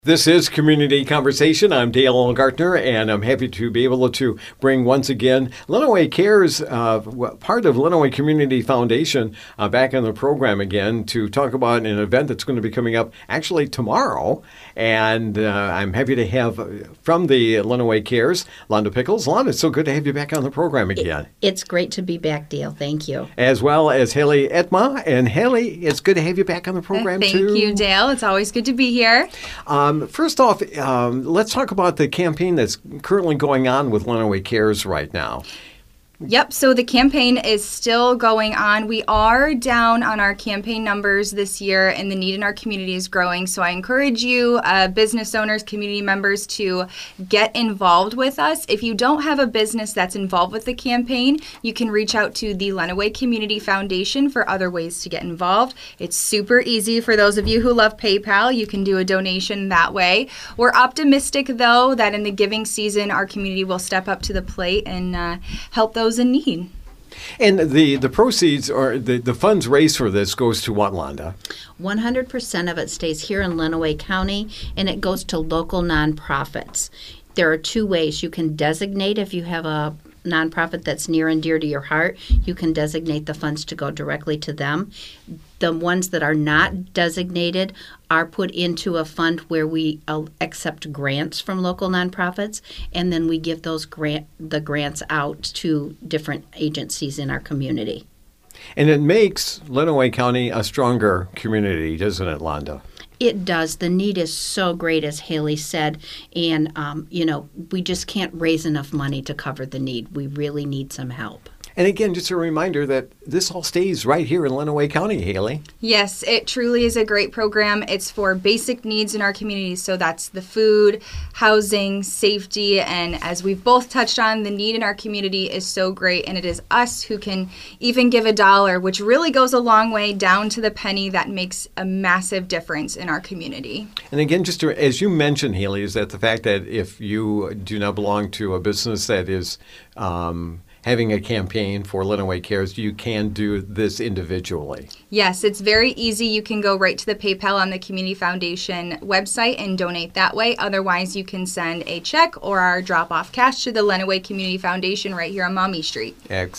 This is Community Conversation. I'm Dale Gartner, and I'm happy to be able to bring once again Lenawee Cares, part of Lenawee Community Foundation, back on the program again to talk about an event that's going to be coming up actually tomorrow. And I'm happy to have from the Lenawee Cares, Londa Pickles. Londa, it's so good to have you back on the program again. It's great to be back, Dale. Thank you. As well as Haley Etma. And Haley, it's good to have you back on the program too. Thank you, Dale. It's always good to be here. First off, let's talk about the campaign that's currently going on with Lenawee Cares right now. Yep, so the campaign is still going on. We are down on our campaign numbers this year, and the need in our community is growing. So I encourage you, business owners, community members, to get involved with us. If you don't have a business that's involved with the campaign, you can reach out to the Lenawee Community Foundation for other ways to get involved. It's super easy for those of you who love PayPal. You can do a donation that way. We're optimistic, though, that in the giving season, our community will step up to the plate and help those in need. And the proceeds or the funds raised for this goes to what, Londa? 100% of it stays here in Lenawee County, and it goes to local nonprofits. There are two ways. You can designate if you have a nonprofit that's near and dear to your heart. You can designate the funds to go directly to them. The ones that are not designated are put into a fund where we accept grants from local nonprofits, and then we give those the grants out to different agencies in our community. And it makes Lenawee County a stronger community, doesn't it, Londa? It does. The need is so great, as Haley said, and we just can't raise enough money to cover the need. We really need some help. And again, just a reminder that this all stays right here in Lenawee County, Haley. Yes, it truly is a great program. It's for basic needs in our community. So that's the food, housing, safety, and as we've both touched on, the need in our community is so great. And it is us who can even give $1, which really goes a long way down to the penny that makes a massive difference in our community. And again, just as you mentioned, Haley, is that the fact that if you do not belong to a business that is having a campaign for Lenawee Cares, you can do this individually. Yes, it's very easy. You can go right to the PayPal on the Community Foundation website and donate that way. Otherwise, you can send a check or drop off cash to the Lenawee Community Foundation right here on Maumee Street.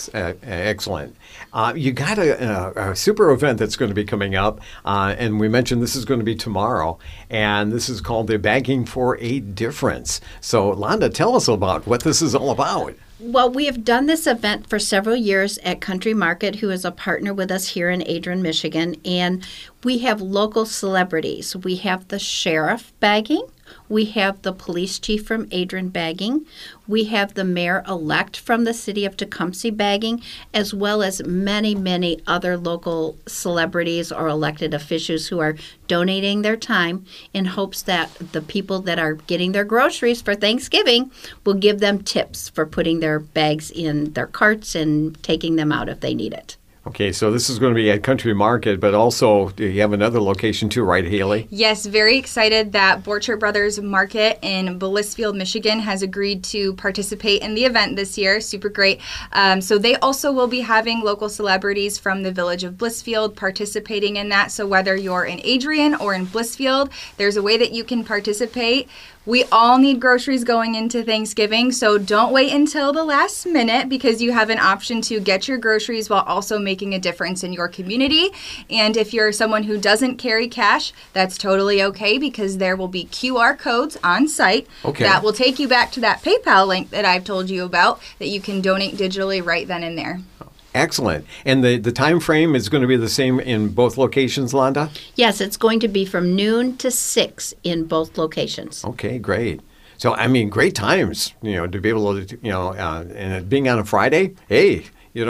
Excellent. You got a super event that's going to be coming up, and we mentioned this is going to be tomorrow, and this is called the Bagging for a Difference. So, Londa, tell us about what this is all about. Well, we have done this event for several years at Country Market, who is a partner with us here in Adrian, Michigan, and we have local celebrities. We have the sheriff bagging. We have the police chief from Adrian bagging. We have the mayor-elect from the city of Tecumseh bagging, as well as many, many other local celebrities or elected officials who are donating their time in hopes that the people that are getting their groceries for Thanksgiving will give them tips for putting their bags in their carts and taking them out if they need it. Okay, so this is going to be at Country Market, but also you have another location too, right, Haley? Yes, very excited that Borchert Brothers Market in Blissfield, Michigan has agreed to participate in the event this year. Super great. So they also will be having local celebrities from the village of Blissfield participating in that. So whether you're in Adrian or in Blissfield, there's a way that you can participate. We all need groceries going into Thanksgiving, so don't wait until the last minute because you have an option to get your groceries while also making a difference in your community. And if you're someone who doesn't carry cash, that's totally okay because there will be QR codes on site that will take you back to that PayPal link that I've told you about that you can donate digitally right then and there. Excellent. And the time frame is going to be the same in both locations, Londa? Yes, it's going to be from noon to 6 in both locations. Okay, great. So, I mean, great times, to be able to, and it being on a Friday, hey,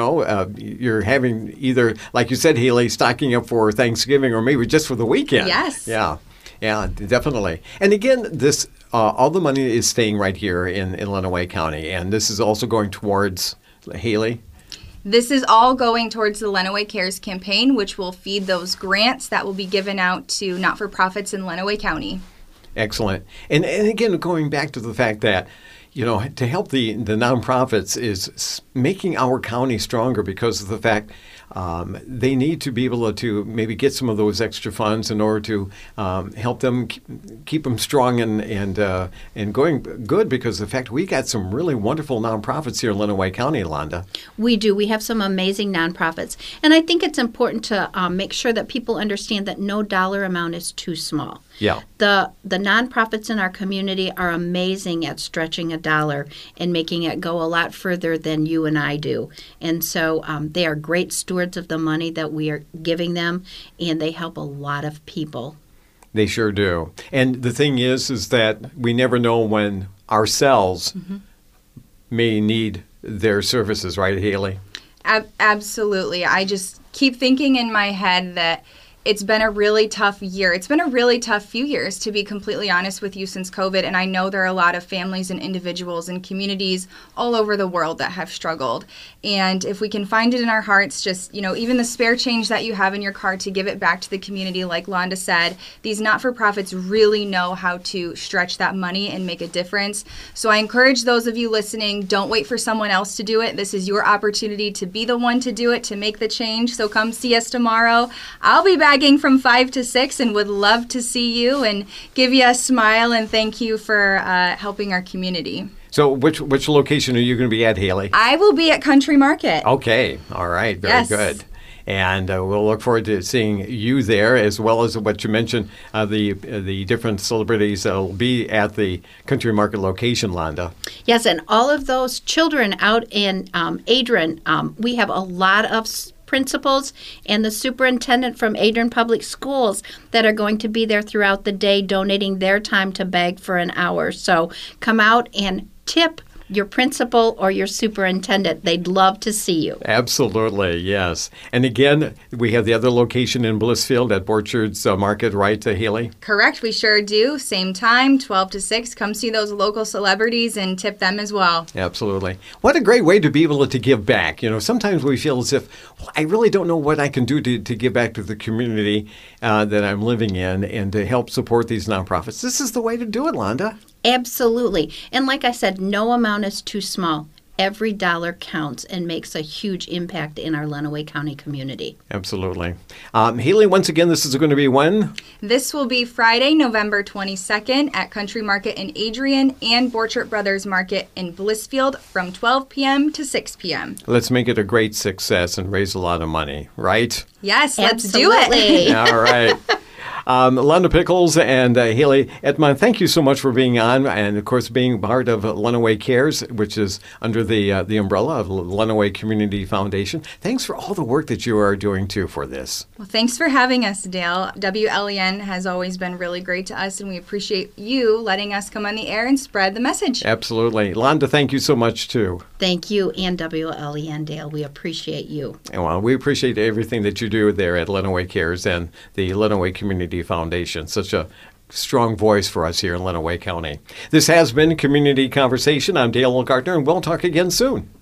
you're having either, like you said, Haley, stocking up for Thanksgiving or maybe just for the weekend. Yes. Yeah, definitely. And again, this all the money is staying right here in Lenawee County, and this is also going towards, Haley? This is all going towards the Lenawee Cares campaign, which will feed those grants that will be given out to not-for-profits in Lenawee County. Excellent. And again, going back to the fact that, to help the nonprofits is making our county stronger because of the fact they need to be able to maybe get some of those extra funds in order to help them keep them strong and going good. Because in fact, we got some really wonderful nonprofits here in Lenawee County, Londa. We do. We have some amazing nonprofits. And I think it's important to make sure that people understand that no dollar amount is too small. Yeah. The nonprofits in our community are amazing at stretching a dollar and making it go a lot further than you and I do. And so they are great stewards of the money that we are giving them, and they help a lot of people. They sure do. And the thing is that we never know when ourselves may need their services, right, Haley? Absolutely. I just keep thinking in my head that it's been a really tough year. It's been a really tough few years, to be completely honest with you, since COVID. And I know there are a lot of families and individuals and communities all over the world that have struggled. And if we can find it in our hearts, just, even the spare change that you have in your car, to give it back to the community, like Londa said, these not-for-profits really know how to stretch that money and make a difference. So I encourage those of you listening, don't wait for someone else to do it. This is your opportunity to be the one to do it, to make the change. So come see us tomorrow. I'll be back from 5 to 6 and would love to see you and give you a smile and thank you for helping our community. So which location are you going to be at, Haley? I will be at Country Market. Okay. All right. Very good. And we'll look forward to seeing you there, as well as what you mentioned, the different celebrities that will be at the Country Market location, Londa. Yes, and all of those children out in Adrian, we have a lot of principals and the superintendent from Adrian Public Schools that are going to be there throughout the day donating their time to bag for an hour. So come out and tip your principal or your superintendent. They'd love to see you. Absolutely, yes. And again, we have the other location in Blissfield at Borchard's Market, right, Haley? Correct, we sure do. Same time, 12 to 6. Come see those local celebrities and tip them as well. Absolutely. What a great way to be able to give back. Sometimes we feel as if, I really don't know what I can do to give back to the community that I'm living in and to help support these nonprofits. This is the way to do it, Londa. Absolutely. And like I said, no amount is too small. Every dollar counts and makes a huge impact in our Lenawee County community. Absolutely. Haley, once again, this is going to be when? This will be Friday, November 22nd at Country Market in Adrian and Borchert Brothers Market in Blissfield from 12 p.m. to 6 p.m. Let's make it a great success and raise a lot of money, right? Yes, let's Absolutely. do it. All right. Londa Pickles and Haley Ettman, thank you so much for being on, and of course being part of Lenawee Cares, which is under the umbrella of Lenawee Community Foundation. Thanks for all the work that you are doing too for this. Well, thanks for having us, Dale. WLEN has always been really great to us, and we appreciate you letting us come on the air and spread the message. Absolutely. Londa, thank you so much too. Thank you, and WLEN, Dale. We appreciate you. And well, we appreciate everything that you do there at Lenawee Cares and the Lenawee Community Foundation. Such a strong voice for us here in Lenawee County. This has been Community Conversation. I'm Dale Gardner, and we'll talk again soon.